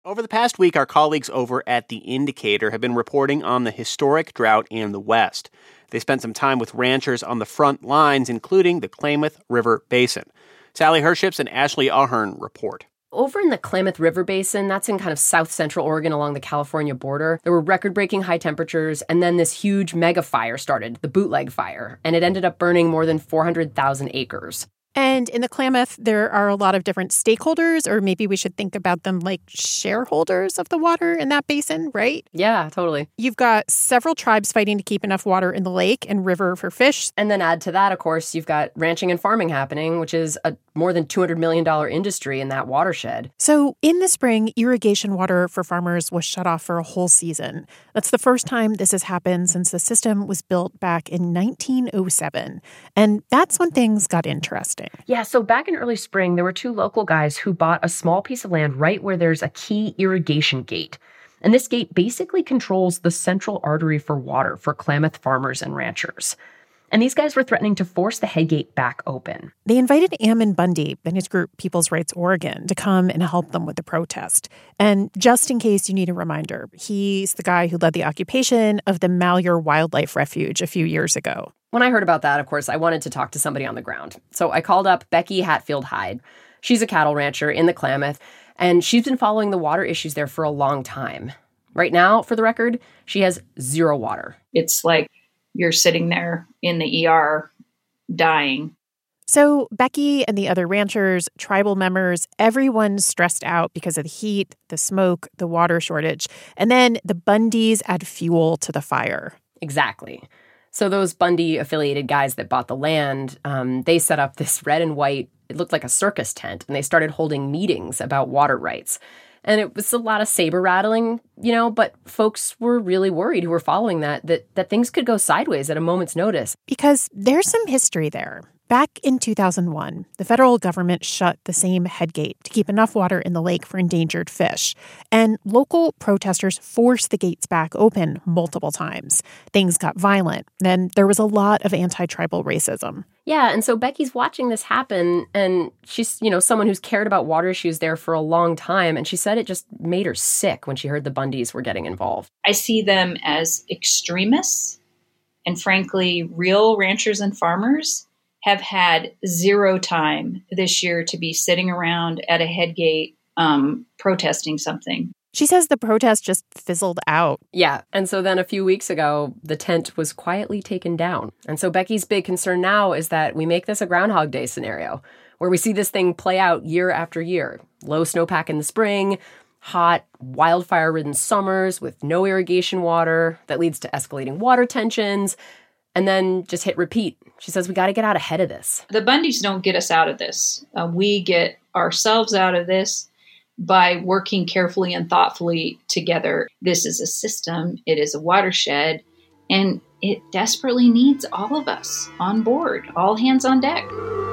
Over the past week, our colleagues over at The Indicator have been reporting on the historic drought in the West. They spent some time with ranchers on the front lines, including the Klamath River Basin. Sally Herships and Ashley Ahern report. Over in the Klamath River Basin, that's in kind of south-central Oregon along the California border, there were record-breaking high temperatures, and then this huge mega fire started, the Bootleg Fire, and it ended up burning more than 400,000 acres. And in the Klamath, there are a lot of different stakeholders, or maybe we should think about them like shareholders of the water in that basin, right? Yeah, totally. You've got several tribes fighting to keep enough water in the lake and river for fish. And then add to that, of course, you've got ranching and farming happening, which is a more than $200 million industry in that watershed. So in the spring, irrigation water for farmers was shut off for a whole season. That's the first time this has happened since the system was built back in 1907. And that's when things got interesting. Yeah, so back in early spring, there were two local guys who bought a small piece of land right where there's a key irrigation gate. And this gate basically controls the central artery for water for Klamath farmers and ranchers. And these guys were threatening to force the head gate back open. They invited Ammon Bundy and his group People's Rights Oregon to come and help them with the protest. And just in case you need a reminder, he's the guy who led the occupation of the Malheur Wildlife Refuge a few years ago. When I heard about that, of course, I wanted to talk to somebody on the ground. So I called up Becky Hatfield Hyde. She's a cattle rancher in the Klamath, and she's been following the water issues there for a long time. Right now, for the record, she has zero water. It's like you're sitting there in the ER dying. So Becky and the other ranchers, tribal members, everyone's stressed out because of the heat, the smoke, the water shortage. And then the Bundys add fuel to the fire. Exactly. So those Bundy-affiliated guys that bought the land, they set up this red and white, it looked like a circus tent, and they started holding meetings about water rights. And it was a lot of saber rattling, but folks were really worried who were following that things could go sideways at a moment's notice. Because there's some history there. Back in 2001, the federal government shut the same headgate to keep enough water in the lake for endangered fish. And local protesters forced the gates back open multiple times. Things got violent. Then there was a lot of anti-tribal racism. Yeah, and so Becky's watching this happen, and she's, someone who's cared about water issues there for a long time, and she said it just made her sick when she heard the Bundys were getting involved. I see them as extremists, and frankly, real ranchers and farmers have had zero time this year to be sitting around at a headgate protesting something. She says the protest just fizzled out. Yeah, and so then a few weeks ago, the tent was quietly taken down. And so Becky's big concern now is that we make this a Groundhog Day scenario, where we see this thing play out year after year. Low snowpack in the spring, hot, wildfire-ridden summers with no irrigation water that leads to escalating water tensions, and then just hit repeat. She says we got to get out ahead of this. The Bundys don't get us out of this. We get ourselves out of this by working carefully and thoughtfully together. This is a system. It is a watershed. And it desperately needs all of us on board, all hands on deck.